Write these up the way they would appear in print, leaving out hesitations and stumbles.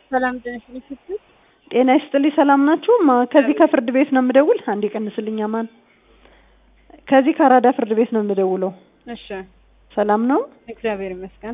ሰላም ደህና ጤና ይስጥልኝ ሰላም ናችሁ? ከዚህ ከፍርድ ቤት ነው የምደውል። አንዴ ቀንስልኝ አማን። ከዚህ ከአራዳ ፍርድ ቤት ነው የምደውለው። እሺ ሰላም ነው? እግዚአብሔር ይመስገን።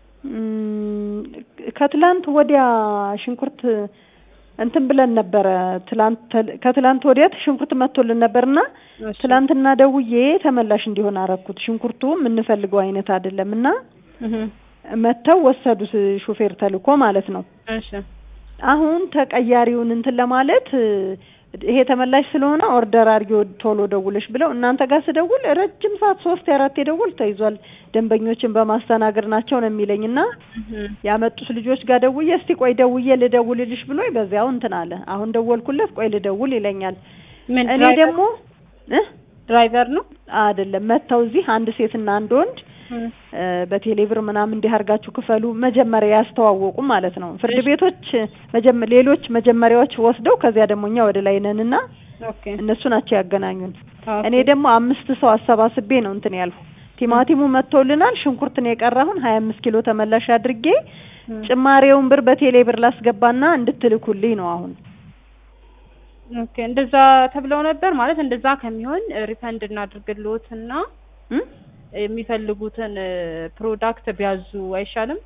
ከትላንት ወዲያ ሽንኩርት እንትን ብለን ነበር። ከትላንት ወዲያ ሽንኩርት መጥቶልን ነበርና ትላንትና ደውዬ ተመላሽ እንዲሆን አረኩት። ሽንኩርቱ የምንፈልገው አይነት አይደለምና መተው ወሰዱት፣ ሹፌር ተልኮ ማለት ነው። እሺ አሁን ተቀያሪውን እንትን ለማለት ይሄ ተመላሽ ስለሆነ ኦርደር አድርጊው ቶሎ ደውለሽ ብለው እናንተ ጋር ስደውል ረጅም ሰዓት 3-4 ደውል ተይዟል፣ ደንበኞችን በማስተናገድ ናቸው ነው የሚለኝና ያመጡት ልጆች ጋር ደውዬ እስቲ ቆይ ደውዬ ልደውልልሽ ብሎኝ በዚያው እንትን አለ። አሁን ደወልኩለት ቆይ ልደውል ይለኛል። እኔ ደግሞ ድራይቨር ነው አይደለም መተው እዚህ አንድ ሴትና አንድ ወንድ በቴሌብር ምናምን እንዲያርጋችሁ ክፈሉ መጀመሪያ ያስተዋወቁ ማለት ነው። ፍርድ ቤቶች ሌሎች መጀመሪያዎች ወስደው ከዚያ ደሞኛ ወደ ላይ ነንና እነሱ ናቸው ያገናኙን። እኔ ደግሞ 5 ሰው አሰባስቤ ነው እንትን ያልኩ። ቲማቲሙ መጥቶልናል፣ ሽንኩርት ነው የቀራሁን 25 ኪሎ ተመላሽ አድርጌ ጭማሬውን ብር በቴሌብር ላስገባና እንድትልኩልኝ ነው አሁን። ኦኬ እንደዛ ተብለው ነበር ማለት እንደዛ ከሚሆን ሪፈንድ እናድርግልዎትና የሚፈልጉትን ፕሮዳክት ቢያዙ አይሻልም?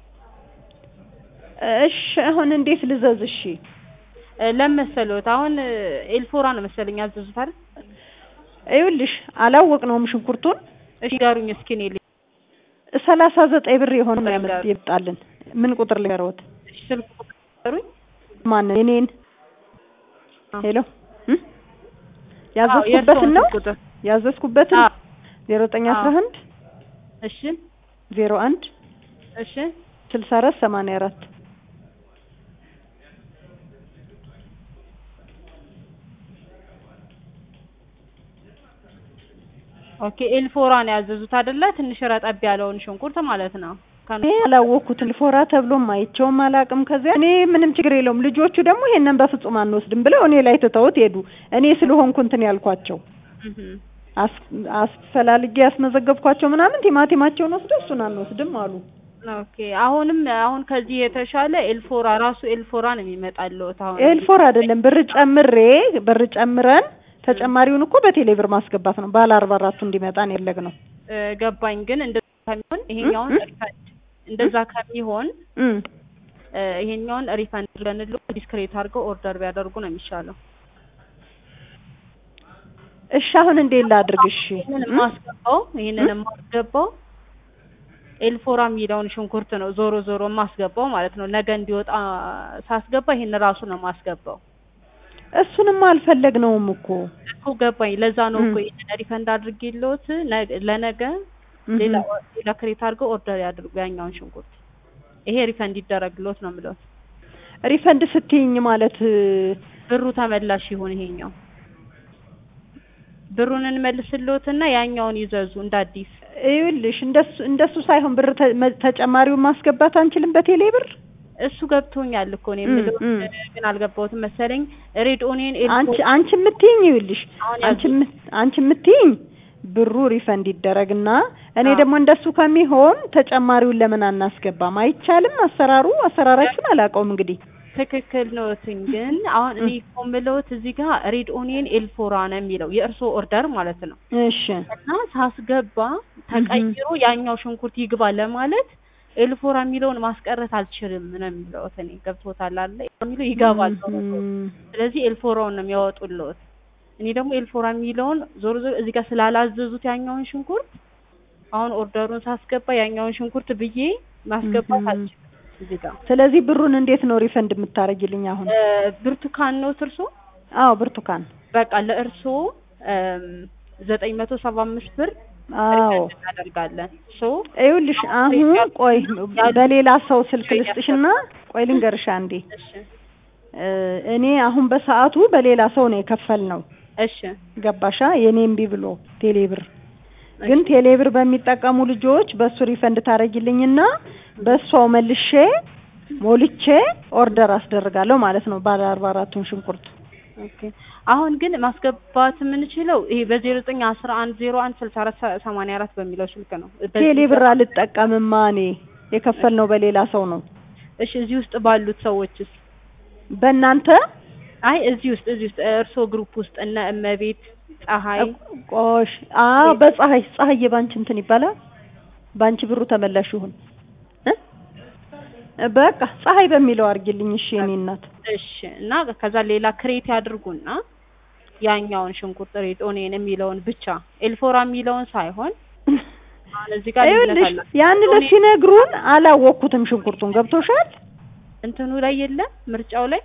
እሺ አሁን እንዴት ልዘዝ? እሺ ለመሰሎት አሁን ኤልፎራ ነው መሰለኝ ያዘዙት አይደል? ይኸውልሽ አላወቅነውም ሽንኩርቱን። እሺ ጋሩኝ እስኪ ነው 39 ብር የሆነ ይመጣልን። ምን ቁጥር ልገረውት? እሺ ስልክ ቁጥር ጋሩኝ። ማን ነው? እኔን ሄሎ ያዘዝኩበትን ነው ያዘዝኩበትን 0911 እሺ 01 እሺ 64 84 ኦኬ ኤልፎራ ነው ያዘዙት አይደለ? ትንሽ ረጠብ ያለውን ሽንኩርት ማለት ነው። እኔ አላወኩት ኤልፎራ ተብሎም አይቼውም አላቅም። ከዚያ እኔ ምንም ችግር የለውም ልጆቹ ደግሞ ይሄንን በፍጹም አንወስድም ብለው እኔ ላይ ተተውት ሄዱ። እኔ ስለሆንኩ እንትን ያልኳቸው አስፈላልጌ ያስመዘገብኳቸው ምናምን ቲማቲማቸውን ወስደው እሱን አንወስድም አሉ። ኦኬ አሁን ከዚህ የተሻለ ኤልፎራ ራሱ ኤልፎራ ነው የሚመጣለው። ታው ኤልፎራ አይደለም ብር ጨምረን ተጨማሪውን እኮ በቴሌብር ማስገባት ነው። ባለ 44ቱ እንዲመጣ ነው የለግነው። ገባኝ። ግን እንደዛ ከሚሆን ይሄኛውን ሪፈንድ እንደዛ ከሚሆን ይሄኛውን ሪፈንድ ለነሉ ዲስክሬት አድርገው ኦርደር ቢያደርጉ ነው የሚሻለው። እሺ አሁን እንዴት ላድርግ? እሺ ይሄንን ማስገባው ኤልፎራ የሚለውን ሽንኩርት ነው ዞሮ ማስገባው ማለት ነው። ነገ እንዲወጣ ሳስገባ ይሄን ራሱ ነው ማስገባው። እሱንም አልፈለግነውም እኮ ገባኝ። ለዛ ነው እኮ ይሄን ሪፈንድ አድርጌልዎት ለነገ ሌላ ክሬት አድርገው ኦርደር ያድርጉ ያኛውን ሽንኩርት። ይሄ ሪፈንድ ይደረግልዎት ነው የምለው። ሪፈንድ ስትይኝ ማለት ብሩ ተመላሽ ይሁን ይሄኛው ብሩን እንመልስልዎትና ያኛውን ይዘዙ እንዳዲስ። ይኸውልሽ እንደሱ ሳይሆን ብር ተጨማሪውን ማስገባት አንችልም በቴሌ ብር። እሱ ገብቶኛል እኮ ነው የምለው ግን አልገባሁትም መሰለኝ። ሬድ ኦኒየን አንቺ የምትይኝ ይኸውልሽ አንቺ የምትይኝ ብሩ ሪፈንድ ይደረግና እኔ ደግሞ እንደሱ ከሚሆን ተጨማሪውን ለምን አናስገባም? አይቻልም? አሰራራችሁን አላውቀውም እንግዲህ። ትክክል ነው። ግን አሁን እኔ ቆምለውት እዚህ ጋር ሬድ ኦኒየን ኤልፎራ ነው የሚለው የእርሶ ኦርደር ማለት ነው። እሺ እና ሳስገባ ተቀይሮ ያኛው ሽንኩርት ይግባ ለማለት ኤልፎራ የሚለውን ማስቀረት አልችልም ነው የሚለው። እኔ ገብቶታል አይደል? የሚለው ይገባል። ስለዚህ ኤልፎራውን ነው የሚያወጡልዎት። እኔ ደግሞ ኤልፎራ የሚለውን ዞሮ እዚህ ጋር ስላላዘዙት ያኛውን ሽንኩርት አሁን ኦርደሩን ሳስገባ ያኛውን ሽንኩርት ብዬ ማስገባት አልችልም እዚህ ጋር። ስለዚህ ብሩን እንዴት ነው ሪፈንድ የምታረጊልኝ አሁን? ብርቱካን ነው እርሶ? አዎ ብርቱካን። በቃ ለእርሶ 975 ብር እናደርጋለን። ይኸውልሽ አሁን ቆይ በሌላ ሰው ስልክ ልስጥሽና ቆይ ልንገርሽ አንዴ። እኔ አሁን በሰዓቱ በሌላ ሰው ነው የከፈልነው። እሺ ገባሻ? የኔም ቢብሎ ቴሌብር ግን ቴሌብር በሚጠቀሙ ልጆች በሱ ሪፈንድ ታረጊልኝና በሷው መልሼ ሞልቼ ኦርደር አስደርጋለሁ ማለት ነው ባለ 44ቱን ሽንኩርት። ኦኬ አሁን ግን ማስገባት የምንችለው ይሄ በ0911016484 በሚለው ስልክ ነው። ቴሌብር አልጠቀምማ እኔ የከፈልነው በሌላ ሰው ነው። እሺ እዚህ ውስጥ ባሉት ሰዎችስ? በእናንተ አይ እዚህ ውስጥ እርሶ ግሩፕ ውስጥ እነ እመቤት ፀሐይ ቆሽ በፀሐይ ባንቺ እንትን ይባላል። ባንቺ ብሩ ተመላሽ ይሁን በቃ ፀሐይ በሚለው አርግልኝ። እሺ የኔ እናት እሺ። እና ከዛ ሌላ ክሬት ያድርጉና ያኛውን ሽንኩርት ሬድ ኦኒየን የሚለውን ብቻ ኤልፎራ የሚለውን ሳይሆን አሁን እዚህ ጋር ይኸውልሽ ያን ለሲነግሩን አላወቅኩትም። ሽንኩርቱን ገብቶሻል? እንትኑ ላይ የለም ምርጫው ላይ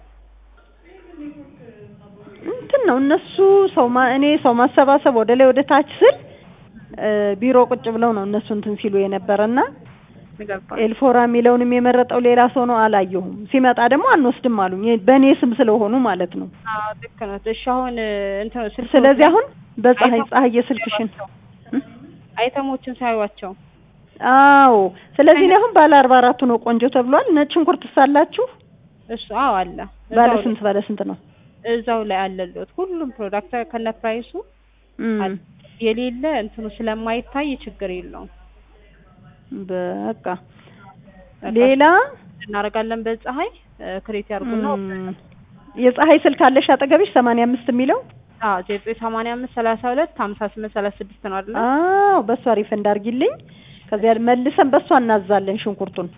እንትን ነው እነሱ እኔ ሰው ማሰባሰብ ወደ ላይ ወደ ታች ስል ቢሮ ቁጭ ብለው ነው እነሱ እንትን ሲሉ የነበረና ኤልፎራ የሚለውንም የመረጠው ሌላ ሰው ነው። አላየሁም። ሲመጣ ደግሞ አንወስድም አሉኝ በኔ ስም ስለሆኑ ማለት ነው። አዎ ልክ ነው። እሺ አሁን እንትን ስለዚህ አሁን ፀሐይ የስልክሽን አይተሞችን ሳይዋቸው አዎ። ስለዚህ ነው አሁን ባለ 44 ነው ቆንጆ ተብሏል። ነጭ ሽንኩርት ሳላችሁ እሱ አዎ አለ። ባለ ስንት ነው? እዛው ላይ አለልዎት ሁሉም ፕሮዳክት ከነ ፕራይሱ የሌለ እንትኑ ስለማይታይ ችግር የለውም። በቃ ሌላ እናረጋለን። በፀሐይ ክሬት ያርጉና የፀሐይ ስልክ አለሽ አጠገብሽ 85 የሚለው? አዎ 985 32 58 36 ነው አይደል? አዎ በሷ አሪፍ እንዳርጊልኝ። ከዚያ መልሰን በሷ እናዛለን ሽንኩርቱን።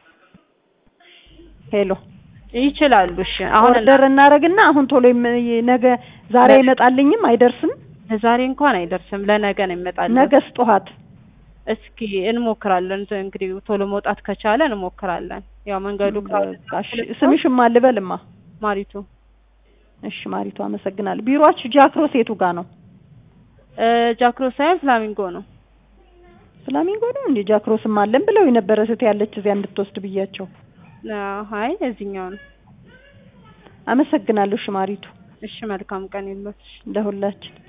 ሄሎ ይችላሉ። እሺ አሁን ኦርደር እናረግና አሁን ቶሎ ነገ ዛሬ አይመጣልኝም አይደርስም? ዛሬ እንኳን አይደርስም ለነገ ነው ይመጣል። ነገስ ጠዋት እስኪ እንሞክራለን። እንግዲህ ቶሎ መውጣት ከቻለ እንሞክራለን። ያው መንገዱ ስምሽም አልበልማ? ማሪቱ። እሺ ማሪቱ አመሰግናለሁ። ቢሮአችሁ ጃክሮስ የቱ ጋር ነው? ጃክሮስ ሳይሆን ፍላሚንጎ ነው። ፍላሚንጎ ነው እንዴ? ጃክሮስም አለን ብለው የነበረ ስት ያለች እዚያ እንድትወስድ ብያቸው። አይ እዚህኛው ነው። አመሰግናለሁ። እሺ ማሪቱ። እሺ መልካም ቀን ይሁንልሽ ለሁላችን።